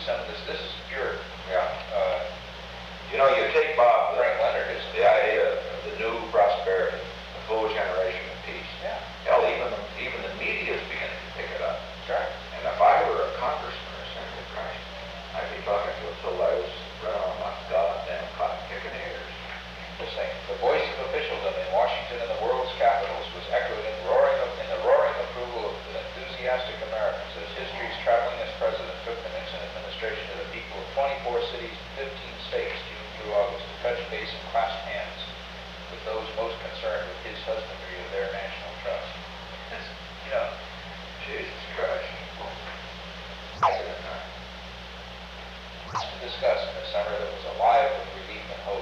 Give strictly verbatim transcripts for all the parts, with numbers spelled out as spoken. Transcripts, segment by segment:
some of this. This is pure. Yeah. Uh, You know, you take Bob, the, Frank Leonard is the idea of the new prosperity, the full generation of peace. Yeah. Hell, even the, even the media is beginning to pick it up. That's right. And if I were a congressman or senator, Christ, I'd be talking to it till I was running on my goddamn cotton kicking ears. Just saying, the voice of officialdom in Washington and the world's capitals was echoed in roaring in the roaring approval of enthusiastic Americans as history's traveling as president took the Nixon administration to the people of twenty-four cities and fifteen states, June through August, to touch base and clasp hands with those most concerned with his husbandry of their national trust. You know, Jesus Christ. to discuss in a summer that was alive with relief and hope.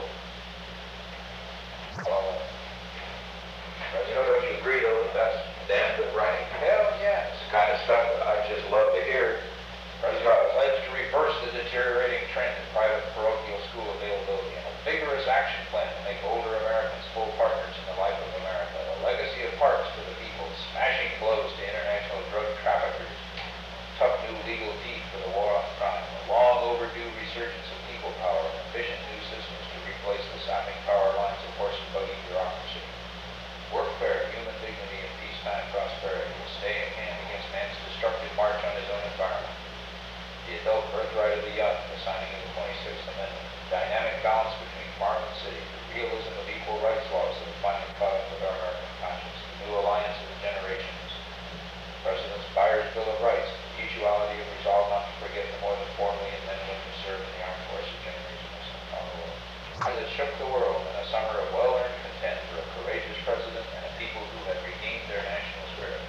Well, uh, You know, don't you agree, though, that that's damn good writing? hell yes. It's the kind of stuff that I just love to hear. President pledged to reverse the deteriorating trend in private parochial school availability and a vigorous action plan to make older Americans full partners in the life of America. A legacy of parks for the people, smashing blows to international drug traffickers, tough new legal teeth for the war on crime, a long overdue resurgence of people power, and efficient new systems to replace the sapping power lines of horse and buggy bureaucracy. Workfare, human dignity, and peacetime prosperity will stay in hand against man's destructive march on his own environment. The adult birthright of the young, the signing of the twenty-sixth Amendment, dynamic balance between farm and city, the realism of equal rights laws that define the product of our American conscience, the new alliance of the generations, the President's Buyer's Bill of Rights, the mutuality of resolve not to forget the more than four million men and women who served in the armed forces generations of the world. As it shook the world in a summer of well-earned content for a courageous president and a people who had redeemed their national spirit.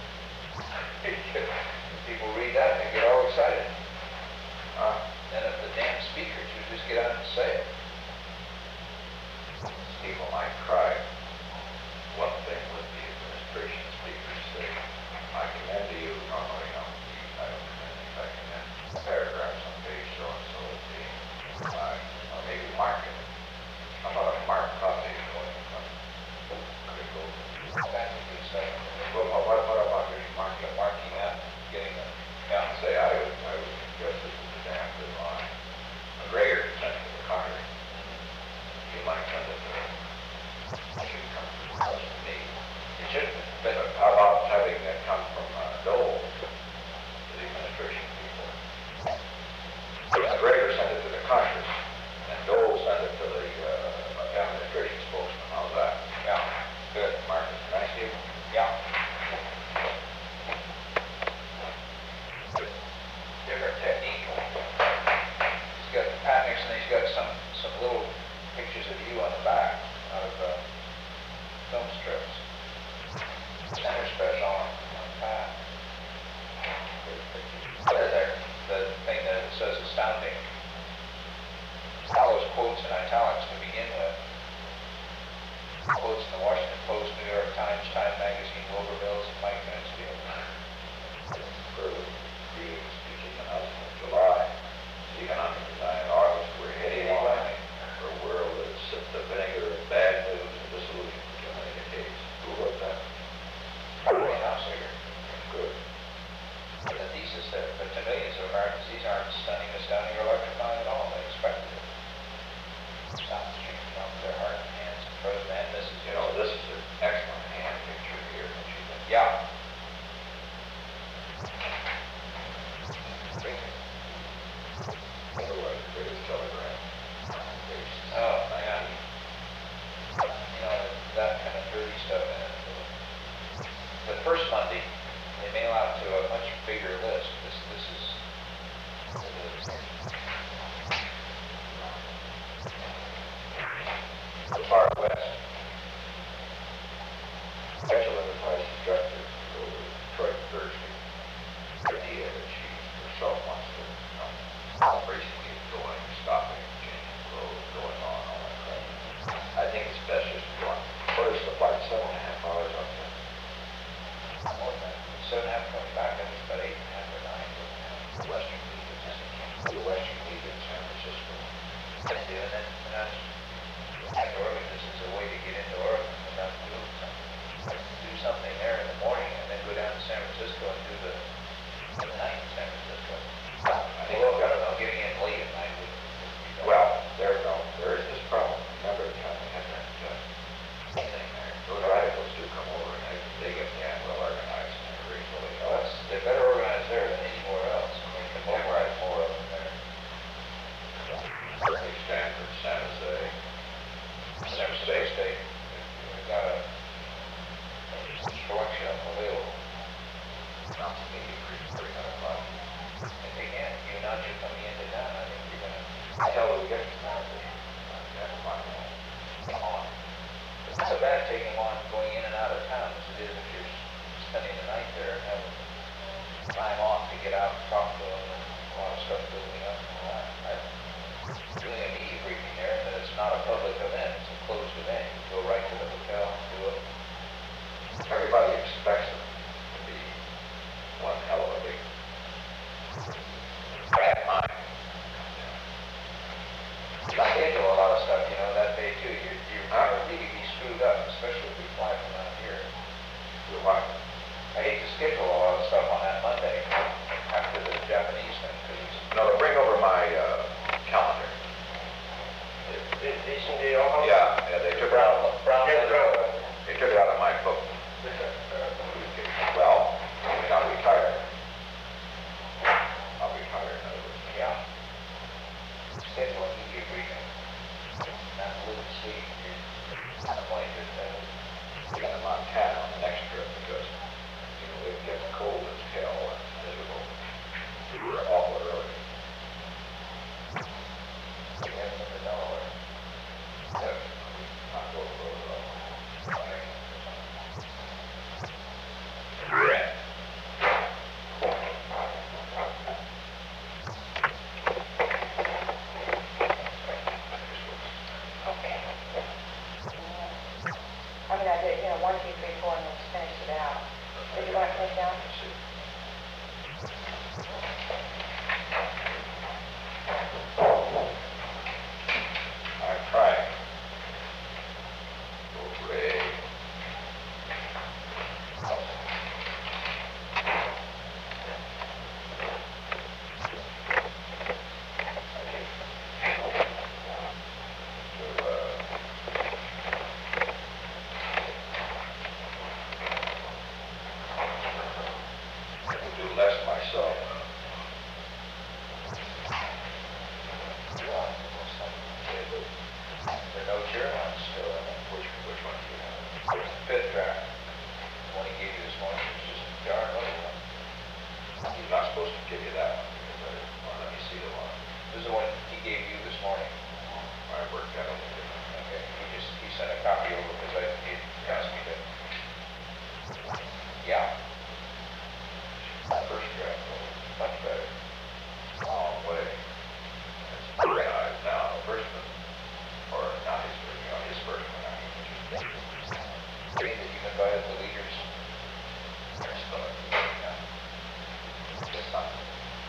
People read that and they get all excited. Uh, then if the damn speakers would just get out and say it. People might cry. One thing with the administration speakers say, I commend to you, normally I don't, I don't commend if I commend paragraphs on page so-and-so at the, uh, or maybe mark it. How about a mark copy going from critical? That's a good stuff. Well, what, what about just marking, Marking up, getting them down. and say, I would, I would suggest this is a damn good line. McGregor sent it to the Congress. You might send it to, it should come from me. It should have been. But how about having that come from uh, Dole to the administration people? McGregor sent it to the Congress, and Dole sent it to the uh, administration spokesman. How's that? Yeah, good. Marcus, nice deal. Yeah. Different technique. He's got Pat Nixon, he's got some, some little pictures of you on the back out of uh, film strips. Center special on, on Pat. There, there, the thing that says astounding. All those quotes in italics to begin with. Quotes in the Washington Post, New York Times, Time Magazine, Wilbur Mills, and Mike Mansfield. Further reading speech in the House in July, economic design in August, we're heading on for a world that sipped the vinegar of bad news and disillusion for too many decades. Who wrote that? Probably Hausiger. Good. But the thesis there, but to millions of Americans, these aren't stunning, astounding, or electrifying at all. They expected it. South Street from their heart and hands, and President and Missus You know, this is an excellent hand picture here that you can. Yeah. Otherwise, the greatest telegram. Oh, yeah. You know, that kind of dirty stuff in it. The first Monday, they mail out to a much bigger list. This, this is. The Far West. Special Enterprise Director over Detroit Thursday. Idea that she herself wants to, you know, basically going, stopping, changing clothes, going on, all that crap. I think it's best just to go on. What is the flight, seven and a half hours up there? More than that. Seven and a half coming back, I think it's about eight and a half or nine. The Western League in San Francisco. The Western League in San Francisco. And then, and then, and Oregon, this is a way to get into Oregon without doing something. Do something there in the morning and then go down to San Francisco and do the, the night in San Francisco. I think Well, I don't know, time off to get out and talk to them, and a lot of stuff building up and all that. I, doing a media briefing there, and that it's not a public event, it's a closed event. You go right to the hotel and do it. Everybody expects it to be one hell of a big, bad mine. You schedule a lot of stuff, you know, that day too. You, you're Huh? really be screwed up, especially if we fly from out here. Do what? I hate to schedule a lot of stuff on that Monday after the Japanese thing, because No, to bring over my uh, calendar. Decent deal, huh? Yeah, yeah, they took it brown, out. brown Yeah, leather. brown. They took it out of my book. Well, I mean, I'm retired. I'll be retired in other words. Yeah. Schedule a media briefing. Not live and sleep. You're kind of like it. We're going to Montana on the next trip because, you know, it gets cold as hell and miserable. We were awful early. You haven't been to Delaware. Yeah, not going to road at all. Yeah. Okay. I mean, I did, you know, one, two, three, four, and let's finish it out. Did you want to take down? I'm trying. Hooray. To, uh, I can do less myself. There are no chair lines still in it. Which, which one do you have? Fifth draft. The one he gave you this morning was just a darn little one. He's not supposed to give you that one because I didn't want to let me see the one. This is the one he gave you this morning. I worked out a little different. Okay, he just, he sent a copy over because I, he asked me to. Yeah, First draft, though. much better. Long way. It's organized now, the first one, or not his first, you know, his first one, I mean, which is Three that you've invited the leaders. there's still a, Yeah. it's not,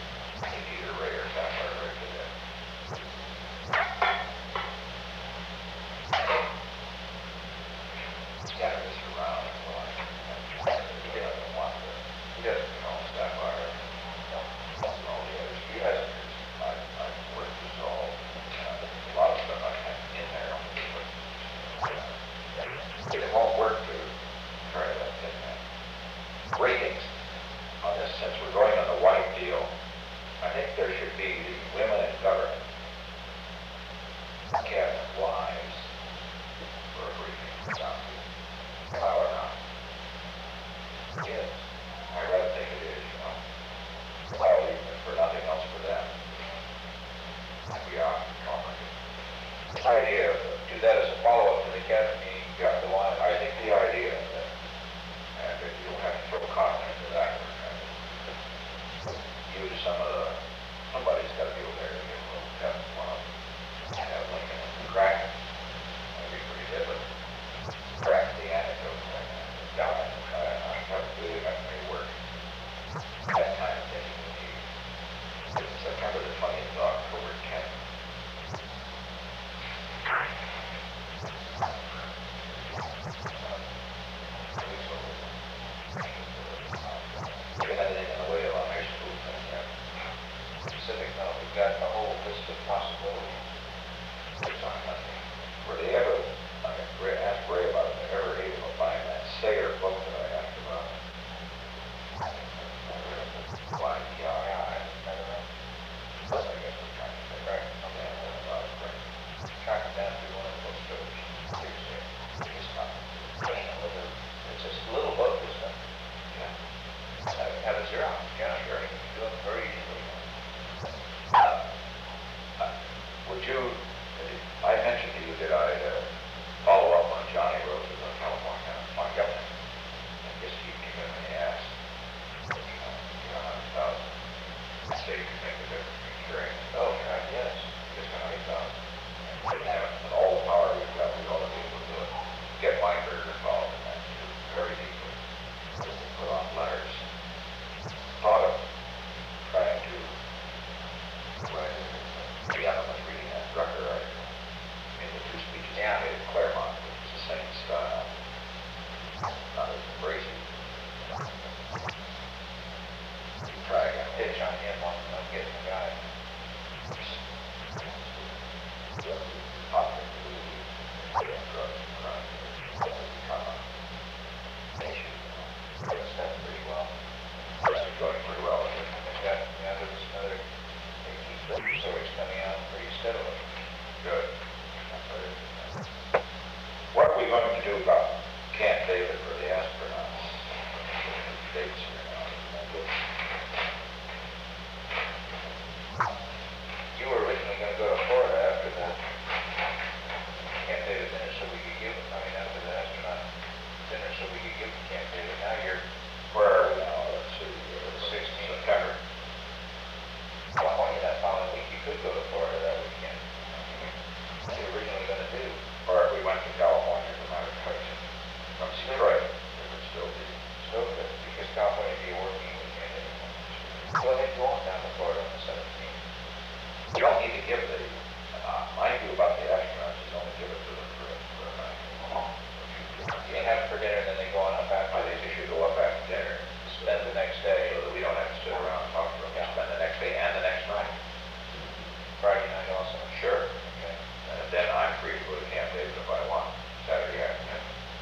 You were originally gonna go to Florida after the Camp David dinner, so we could give, I mean, after the astronaut dinner, so we could give Camp David. Now you're Where, now, let's see, uh, sixteen. September. California that following week. You could go to Florida that weekend. You were originally gonna do. Or if we went to California, as a matter of fact, from Detroit, it would still be. Still good, because California would be a working weekend anymore. Go ahead, go on down to Florida on the seventeenth. You don't need to give the, uh, my view about the astronauts is only give it to them for, for a night. You have it for dinner, then they go on up I after. think they should go up after dinner, Spend the next day, so that we don't have to sit around and talk to them, Yeah. spend the next day and the next night. Friday night also. Sure. Okay. And then I'm free to go to Camp David if I want, Saturday afternoon.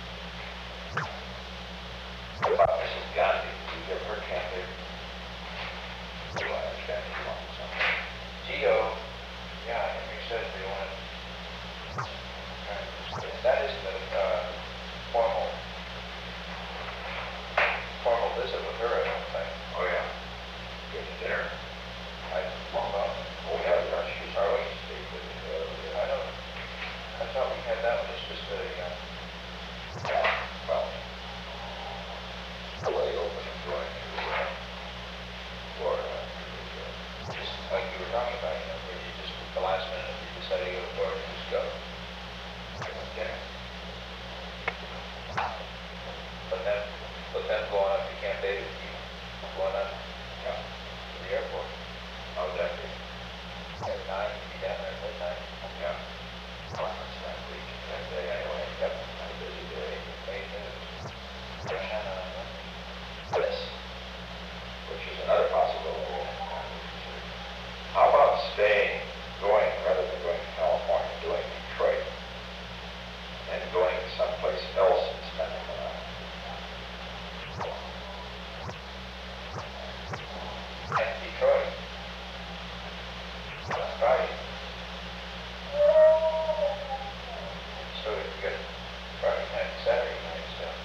What about Missus Gandhi? Did you ever heard of Camp David? Do I understand that you wanted something? Geo, yeah, Henry said they want. That is the, uh, formal, formal visit with her, I don't think. Oh, yeah. Get to dinner. I, well, Oh, yeah, yeah, she's Are we? always stayed with it. uh, I don't, I thought we had that one, it's just a, uh, Yeah, well, the way open and going to, uh, Florida. uh, just like you were talking about, you know, where you just, at the last minute, if you decide to go to Florida, just go. Dinner. But then, but then going up to Camp David, you going up Yeah. to the airport, How would that be? at nine, you be down there at midnight. Yeah. Well, that's that week, that day anyway. Yep. Had a busy day. Eight minutes. Rush out on Monday. This, which is another possibility. How about staying, going, rather than going to California, doing Detroit, and going someplace else and spending the night? And Detroit. That's Friday. So you got Friday night, Saturday night stuff.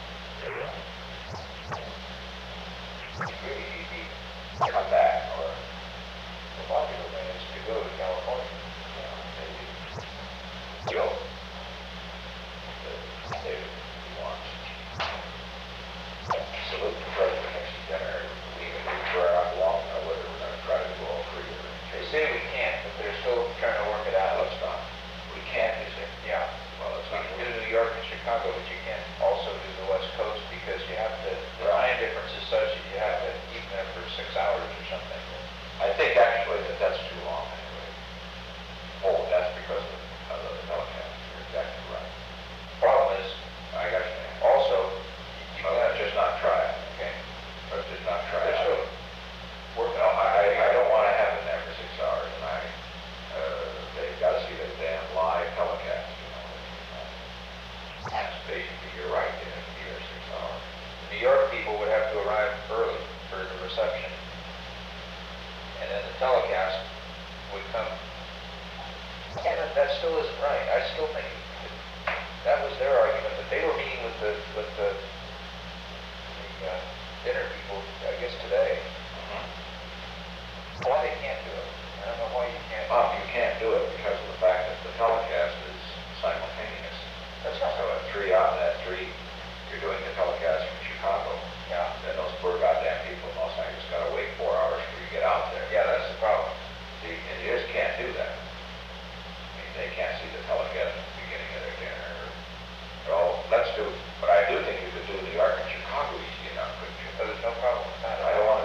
Really, you'd be, Come back, or, the popular thing is to go to California. you know, maybe, Joe. uh, David, he wants. Salute the president next to dinner, we can leave for our long, or whether we're gonna try to do all three, or in They case. say we can't, but they're still trying to work it Uh, out. let's not, we can't, is it? Yeah. Well, let's You not. can do New York and Chicago, but you can't also do the West Coast because you have to, the time difference is such that you have to keep them for six hours or something. I think actually that that's too long anyway. Oh, that's because of, of the telecast, you're exactly right. Problem is, I got you. also, you Well, got let's just not try it, okay. let's just not try They're it. still working No, on I, I I don't wanna have it there for six hours, and I, uh, they've gotta see the damn live telecast, you know. That's basically, you're right, they have to be there six hours. New York people would have to arrive early for the reception. And then the telecast would come. And that, that still isn't right. I still think that, that was their argument, that they were meeting with the, with the, the, uh, dinner people, I guess today. Why they can't do it? I don't know why you can't. Um, you can't do it because of the fact that the telecast is simultaneous. That's not So at three out, at three, you're doing the telecast from Chicago. Yeah. Then those poor goddamn people in Los Angeles gotta wait four hours for you to get out there. Yeah, that's the problem. See, and you just can't do that. I mean, they can't see the telecast at the beginning of their dinner. So, let's do, but I do think you could do New York and Chicago easy enough, couldn't you? So there's no problem with that. I don't wanna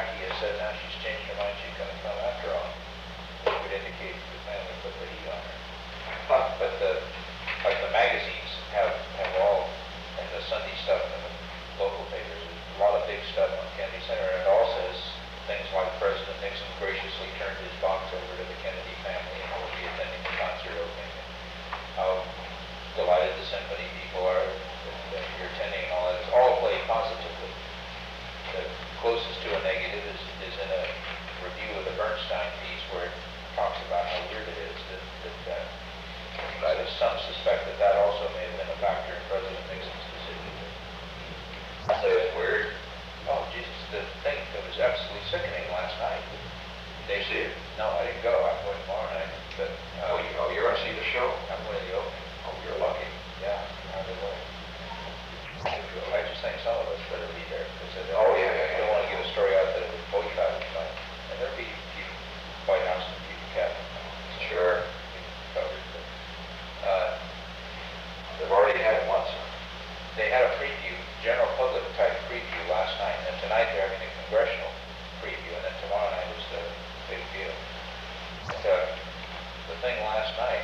Jackie has said now she's changed her mind, she's gonna come after all. Which would indicate the family put the heat on her. But the, like the magazines have, have all, and the Sunday stuff and the local papers, there's a lot of big stuff on Kennedy Center, and it all says things like President Nixon graciously turned his box over to the Kennedy family and will be attending the concert opening. And how delighted the symphony people are that, that you're attending and all that. It's all played positively. The closest to a negative is, is in a review of the Bernstein piece where it talks about how weird it is that, that, uh, that some suspect that that also may have been a factor in President Nixon's decision. I say it's weird. Oh, Jesus, the thing that was absolutely sickening last night. Did you see it? No, I didn't go. I'm going tomorrow night. But, uh, Oh, you, oh, you're gonna see the show? I'm going to the opening. Oh, you're lucky. Yeah, either way. I just think some of us better be there, because I Oh, don't, yeah, yeah, I don't yeah. want to get a story out that it was boycotted tonight. And there'll be people, White House and people cabinet Sure. covered. But, uh, They've already had it once. they had a preview, general public type preview last night, and tonight they're having a congressional preview, and then tomorrow night is the big deal. But, uh, the thing last night,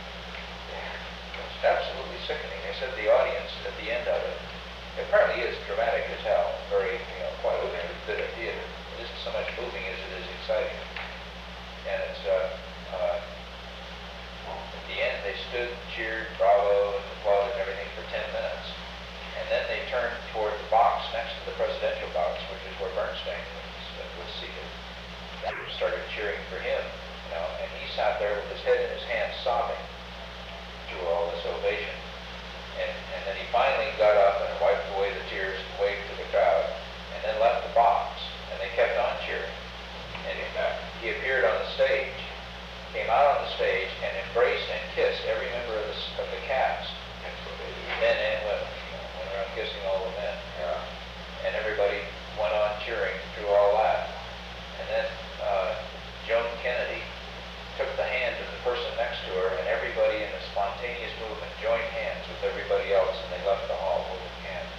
it's absolutely sickening. They said the audience at the end of it, it apparently is dramatic as hell, very, you know, quite a bit of theater. It isn't so much moving as it is exciting. And it's, uh, uh, at the end, they stood, cheered, bravo, and applauded and everything for ten minutes. And then they turned toward the box next to the presidential box, which is where Bernstein was, was seated. And started cheering for him, you know, and he sat there with his head in his hands sobbing through all this ovation. And, and then he finally got up and wiped away the tears and waved to the crowd, and then left the box, and they kept on cheering. And in fact, he appeared on the stage, came out on the stage, and embraced and kissed every member of the, s- of the cast, men and women, you know, went around kissing all the men. Yeah. And everybody went on cheering through all that. And then uh, Joan Kennedy took the hand of the person next to her, and everybody in a spontaneous movement joined hands with everybody else, and they left the hall holding hands.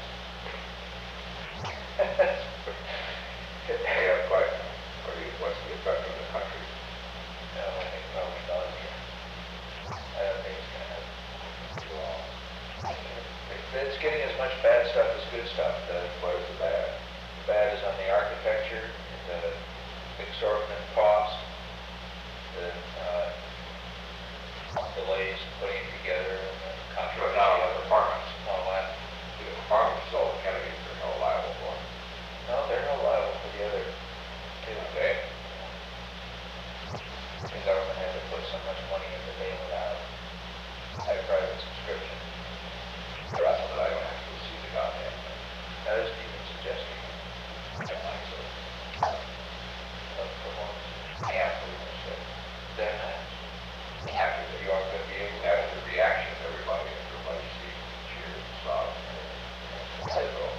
They have quite, what do you, what's the effect on the country? No, I think probably not here. I don't think it's going to happen too long. It- It's getting as much bad stuff as good stuff. The, What is the bad? the bad is on the architecture, the exorbitant cost, the uh, delays in putting it together, and the But controversy now, of the apartments, it, all that. the apartments, all Kennedys are no liable for. No, they're not liable for the other two. Okay? The government had to put so much money into bailing it out. Had a private subscription. The rest of it, I don't have to see the goddamn thing. That is even suggesting. I don't think so. Of performance. I have to, so, Then that. after You the, aren't going to be able to. after the reaction of everybody, everybody sees and cheers and sobs and everything.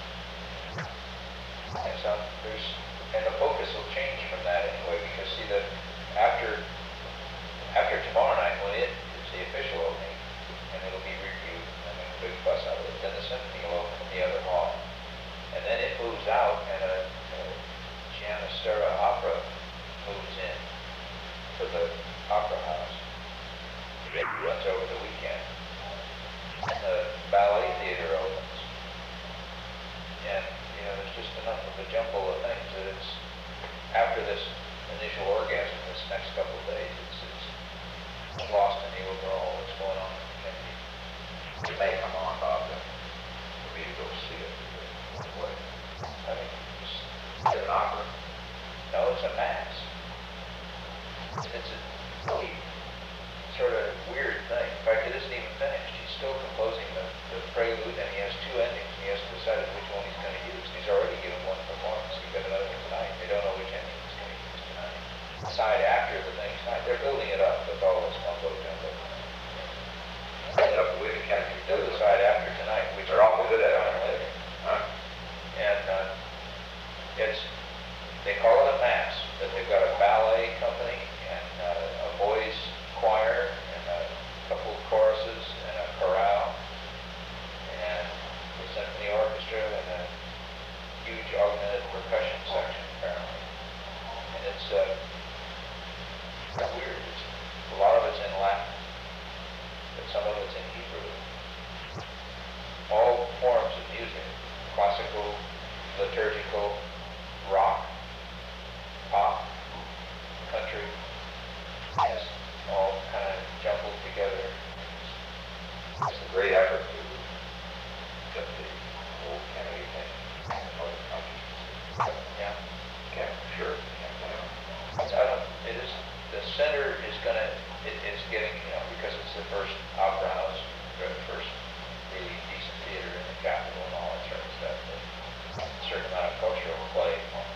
And so there's, and the focus will change from that anyway, because see that after, after tomorrow night, when it is the official opening, and it'll be reviewed, and make a big fuss out of it, then the symphony will open in the other hall. And then it moves out, and a, a Giannisera opera moves in to the opera house. It runs over the weekend. And the ballet theater opens. And, you know, there's just enough of a jumble of things that it's, after this initial orgasm, this next couple of days, it's, it's lost in the overall what's going on in Kennedy. It may come on, Bob, then, for me to go see it. What? I mean, just, Is it an opera? no, it's a mass. It's a really sort of weird thing. In fact, it isn't even finished. He's still composing the, the prelude, and he has two endings, and he has to decide which one he's going to use. And he's already given one performance. He's got another one tonight. They don't know which ending he's going to use tonight. Decide after the thing tonight. They're building it up with all this mumbo jumbo. Set up the way the Kennedys do They'll it. decide after tonight which They're awful good at it, one aren't they? later. Huh? And uh, it's, they call it a mass, but they've got a ballet company and uh, a boys choir and a couple of choruses and a chorale and the symphony orchestra and a huge augmented percussion section. Can't, sure, can't blame them. I don't, it is, the center is gonna, it is getting, you know, because it's the first opera house, or the first really decent theater in the capital and all that sort of stuff, but a certain amount of cultural play.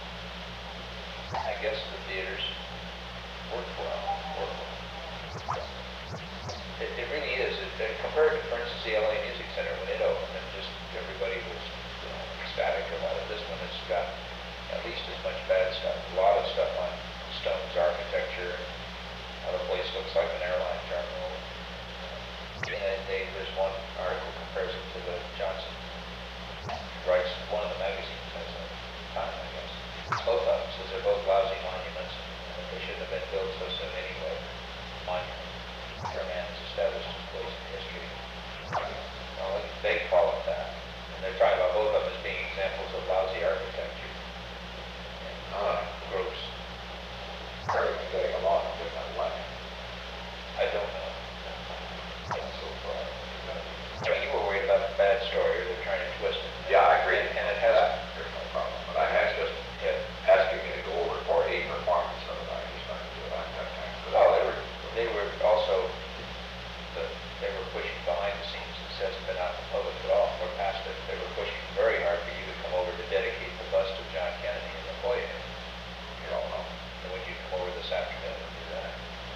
I guess the theaters work well, work well. It, it really is, it, it- compared to, for instance, the L A Music Center, when it opened, and just everybody was, you know, ecstatic about it. This one has got at least as much bad stuff, a lot of stuff on Stone's architecture, how the place looks like an airline terminal. And they, there's one article compares it to the Johnson, writes one of the magazines has a time, I guess. Both of them says they're both lousy monuments, and that they shouldn't have been built so soon anyway. Monument, where a man has established his place in history. Well, they call it that, and they're talking about both of them as being examples of lousy architecture. Uh, Gross. Very getting along in different way. I don't know. And so far, So you were worried about the bad story, or they're trying to twist it. yeah, I agree. And it has, There's no problem, but I had just yeah. asking me to go over for a performance of it, I just wanted to do it, I didn't have time for that. Well, they were, they were also, the, they were pushing behind the scenes, this hasn't been out in the public at all, or past it, they were pushing very hard for you to come over to dedicate the bust of John Kennedy in the foyer. You don't know. And would you come over this afternoon and do that?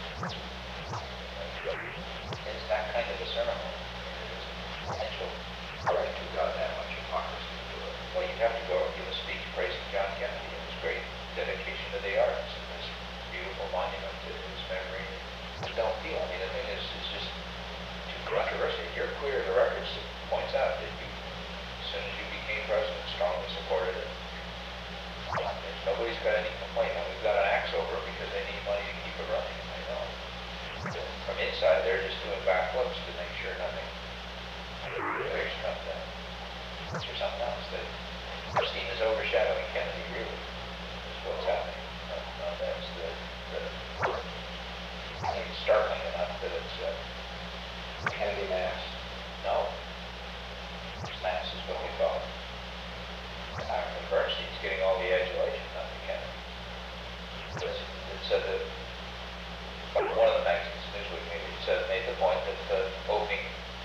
It's that kind of a ceremony. It's essential. I think we've got that much hypocrisy to it. Well, you have to go and give a speech praising John Kennedy and his great dedication to the arts and this beautiful monument to his memory. Just don't feel, I mean, the thing is, it's just too controversial. You're clear, the record points out that you, as soon as you became president, strongly supported it. There's, nobody's got any complaint. Now, we've got an axe over it because they need money to keep it running, I know. From inside, they're just doing backflips to make sure nothing figures comes down. Or something else, that Christine is overshadowing Kennedy, really, is what's happening. No, no, that's the, the, I think it's startling enough that it's, uh, Kennedy Mass. no. Mass is what we call it. Congressman Bernstein's getting all the adulation, not the Kennedy. It's- It said that, one of the magazines, Newsweek maybe, said, made the point that the opening,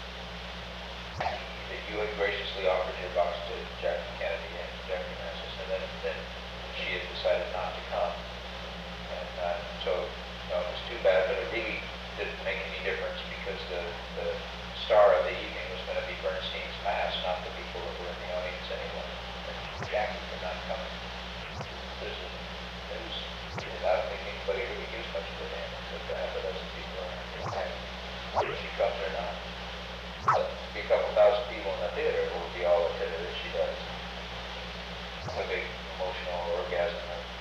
that you had graciously offered your box to Jackie Kennedy and Jackie Francis, and then, then she had decided not to come. And, uh, so, you know, it was too bad, but it really didn't make any difference because the, the star of the evening was going to be Bernstein's Mass, not the people that were in the audience anyway. Jackie could not come. There's a, there's, I don't think anybody really gives much of a damn except a half a dozen people around. Whether she comes or not. But be a couple thousand people in the theater, it will be all the theater that she does. A big emotional orgasm.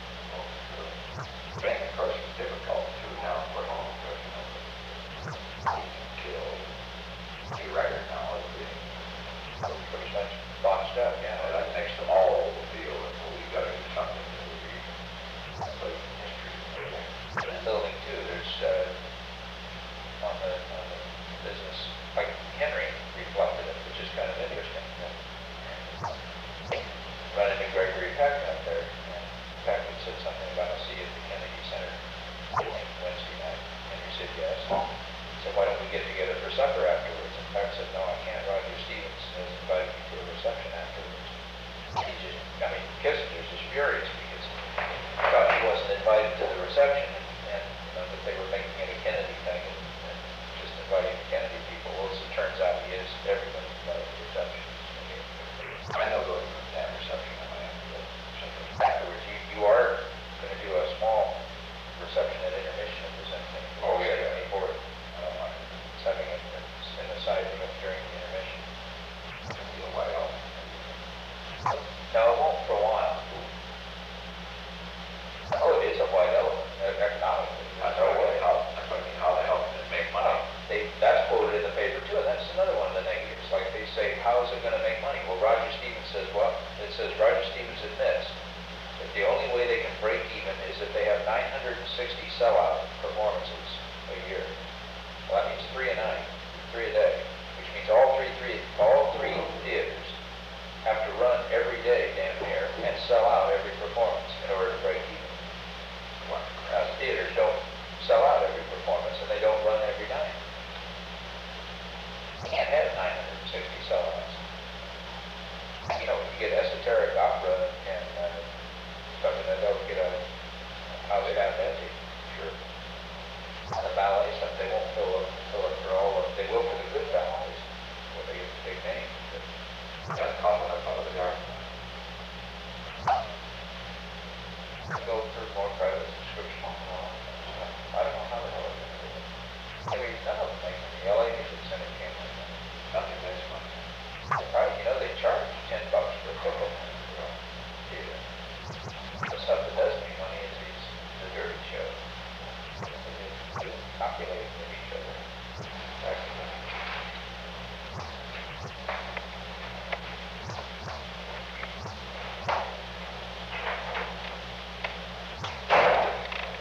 And of course, it's difficult to now put home, because, you know, he's killed. He record now is being, Pretty much botched up, yeah. you know, that makes them all feel that, well, we've got to do something that would be a place in history. In the building too, there's, uh, on the, on the business, like Henry reflected it, which is kind of interesting. Run into Gregory Peck up there, and Peck had said something about a seat at the Kennedy Center Wednesday night. Henry said yes. He said, why don't we get together for supper afterwards? And Peck said, no, I can't. Roger Stevens has invited me to a reception afterwards. He just, I mean, Kissinger's just furious because he thought he wasn't invited to the reception, and, and you know, that they were making it a Kennedy thing and, and just inviting the Kennedy people. Well, as it turns out, he is everybody's invited to the reception. I know going to that reception in Miami, but something. Afterwards, you, you are going to do a small reception at intermission or something. Oh, yeah, yeah. Before it, I don't mind. it's having it in the side room during the intermission. It'll be a while. No, it won't for a while. Oh, it is a white elephant, uh, economically. That's No what I way. mean, how, that's what I mean, how the hell can it make money? They, that's quoted in the paper too, and that's another one of the negatives. Like they say, how is it going to make money? Well, Roger Stevens says, well, it says Roger Stevens admits that the only way they can break even is if they have nine hundred sixty sellout performances a year. Well, that means three a night, three a day, which means all three, three, all three theaters have to run every day, damn near, and sell out every performance. they'll get a house that empty. Sure. And the valets, if they won't fill up, fill up for all of, they will for the good valets, where they get the big name. But That's common, that's part of the yard. go through more private subscription. I don't know how the hell they're gonna do it. I mean, none of